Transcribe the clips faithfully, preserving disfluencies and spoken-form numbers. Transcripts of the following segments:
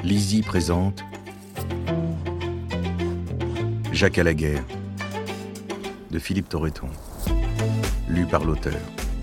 Lizzie présente Jacques à la guerre de Philippe Torreton, lu par l'auteur.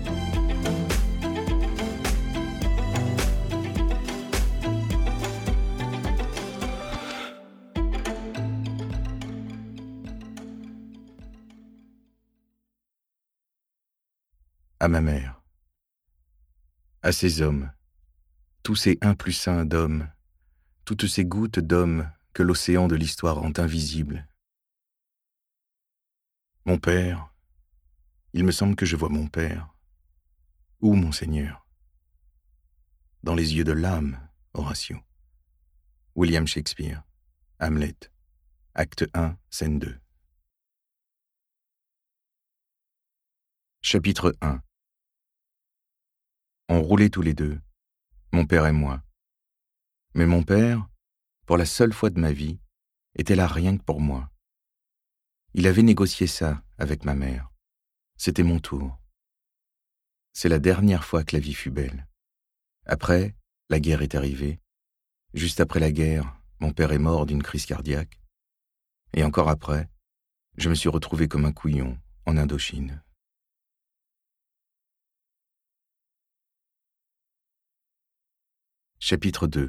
À ma mère, à ces hommes, tous ces un plus un d'hommes, toutes ces gouttes d'hommes que l'océan de l'histoire rend invisibles. Mon père, il me semble que je vois mon père. Où, mon Seigneur? Dans les yeux de l'âme, Horatio. William Shakespeare, Hamlet, acte un, scène deux. Chapitre un. On roulait tous les deux, mon père et moi. Mais mon père, pour la seule fois de ma vie, était là rien que pour moi. Il avait négocié ça avec ma mère. C'était mon tour. C'est la dernière fois que la vie fut belle. Après, la guerre est arrivée. Juste après la guerre, mon père est mort d'une crise cardiaque. Et encore après, je me suis retrouvé comme un couillon en Indochine. Chapitre deux.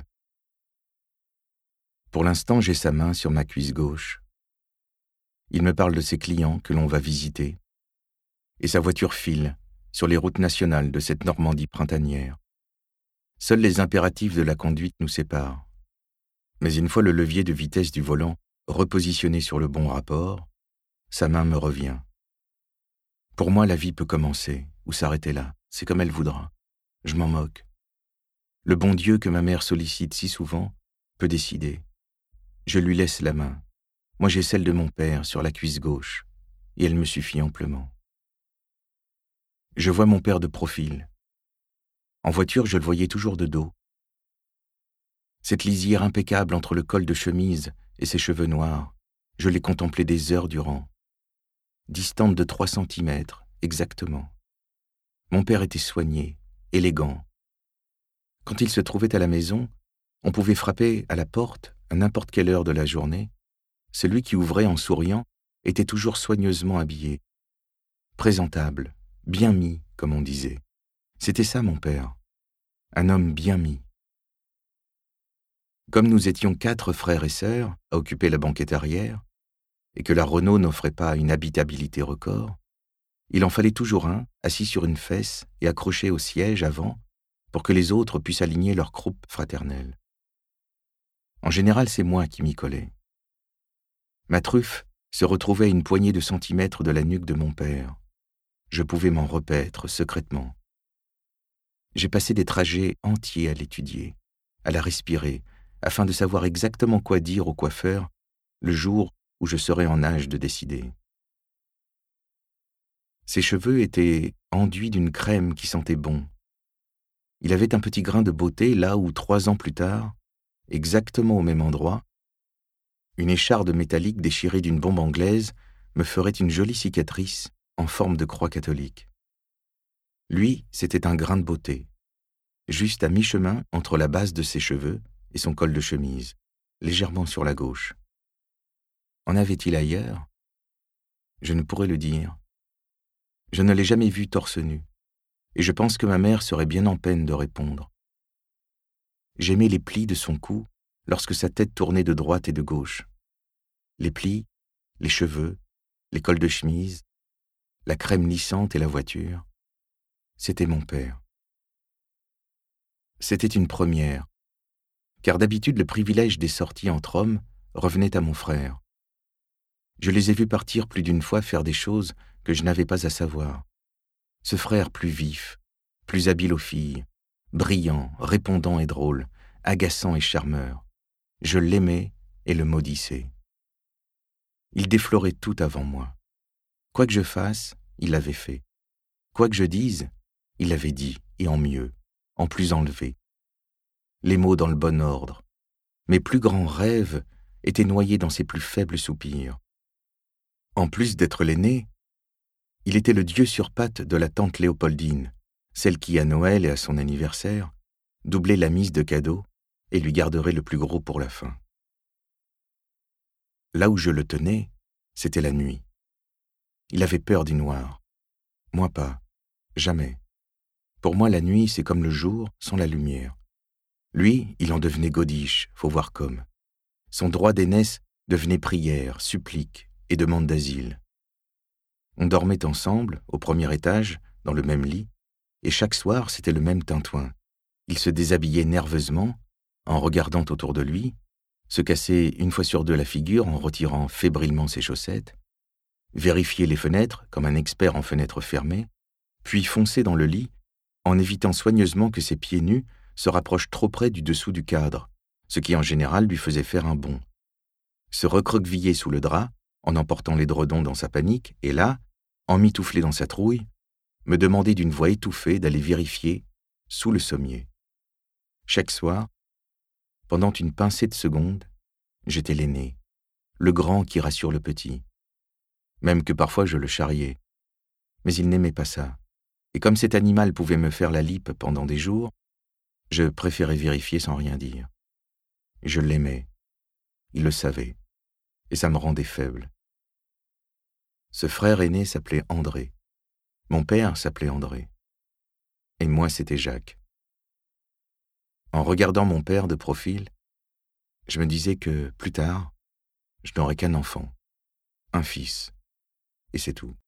Pour l'instant, j'ai sa main sur ma cuisse gauche. Il me parle de ses clients que l'on va visiter, et sa voiture file sur les routes nationales de cette Normandie printanière. Seuls les impératifs de la conduite nous séparent. Mais une fois le levier de vitesse du volant repositionné sur le bon rapport, sa main me revient. Pour moi, la vie peut commencer ou s'arrêter là, c'est comme elle voudra. Je m'en moque. Le bon Dieu que ma mère sollicite si souvent peut décider. Je lui laisse la main. Moi j'ai celle de mon père sur la cuisse gauche, et elle me suffit amplement. Je vois mon père de profil. En voiture, je le voyais toujours de dos. Cette lisière impeccable entre le col de chemise et ses cheveux noirs, je l'ai contemplée des heures durant. Distante de trois centimètres, exactement. Mon père était soigné, élégant. Quand il se trouvait à la maison, on pouvait frapper à la porte à n'importe quelle heure de la journée. Celui qui ouvrait en souriant était toujours soigneusement habillé. Présentable, bien mis, comme on disait. C'était ça, mon père. Un homme bien mis. Comme nous étions quatre frères et sœurs à occuper la banquette arrière, et que la Renault n'offrait pas une habitabilité record, il en fallait toujours un assis sur une fesse et accroché au siège avant pour que les autres puissent aligner leur croupe fraternelle. En général, c'est moi qui m'y collais. Ma truffe se retrouvait à une poignée de centimètres de la nuque de mon père. Je pouvais m'en repaître secrètement. J'ai passé des trajets entiers à l'étudier, à la respirer, afin de savoir exactement quoi dire au coiffeur le jour où je serais en âge de décider. Ses cheveux étaient enduits d'une crème qui sentait bon. Il avait un petit grain de beauté là où, trois ans plus tard, exactement au même endroit, une écharde métallique déchirée d'une bombe anglaise me ferait une jolie cicatrice en forme de croix catholique. Lui, c'était un grain de beauté, juste à mi-chemin entre la base de ses cheveux et son col de chemise, légèrement sur la gauche. En avait-il ailleurs? Je ne pourrais le dire. Je ne l'ai jamais vu torse nu, et je pense que ma mère serait bien en peine de répondre. J'aimais les plis de son cou lorsque sa tête tournait de droite et de gauche. Les plis, les cheveux, les cols de chemise, la crème lissante et la voiture. C'était mon père. C'était une première, car d'habitude le privilège des sorties entre hommes revenait à mon frère. Je les ai vus partir plus d'une fois faire des choses que je n'avais pas à savoir. Ce frère plus vif, plus habile aux filles, brillant, répondant et drôle, agaçant et charmeur. Je l'aimais et le maudissais. Il déflorait tout avant moi. Quoi que je fasse, il l'avait fait. Quoi que je dise, il l'avait dit, et en mieux, en plus enlevé. Les mots dans le bon ordre. Mes plus grands rêves étaient noyés dans ses plus faibles soupirs. En plus d'être l'aîné, il était le dieu sur pattes de la tante Léopoldine, celle qui, à Noël et à son anniversaire, doublait la mise de cadeaux et lui garderai le plus gros pour la fin. Là où je le tenais, c'était la nuit. Il avait peur du noir. Moi pas. Jamais. Pour moi, la nuit, c'est comme le jour sans la lumière. Lui, il en devenait godiche, faut voir comme. Son droit d'aînesse devenait prière, supplique et demande d'asile. On dormait ensemble, au premier étage, dans le même lit, et chaque soir, c'était le même tintouin. Il se déshabillait nerveusement, en regardant autour de lui, se cassait une fois sur deux la figure en retirant fébrilement ses chaussettes, vérifiait les fenêtres comme un expert en fenêtres fermées, puis fonçait dans le lit en évitant soigneusement que ses pieds nus se rapprochent trop près du dessous du cadre, ce qui en général lui faisait faire un bond. Se recroqueviller sous le drap, en emportant l'édredon dans sa panique, et là, emmitouflé dans sa trouille, me demander d'une voix étouffée d'aller vérifier sous le sommier. Chaque soir, pendant une pincée de secondes, j'étais l'aîné, le grand qui rassure le petit. Même que parfois je le charriais. Mais il n'aimait pas ça. Et comme cet animal pouvait me faire la lippe pendant des jours, je préférais vérifier sans rien dire. Je l'aimais. Il le savait. Et ça me rendait faible. Ce frère aîné s'appelait André. Mon père s'appelait André. Et moi, c'était Jacques. En regardant mon père de profil, je me disais que, plus tard, je n'aurais qu'un enfant, un fils, et c'est tout.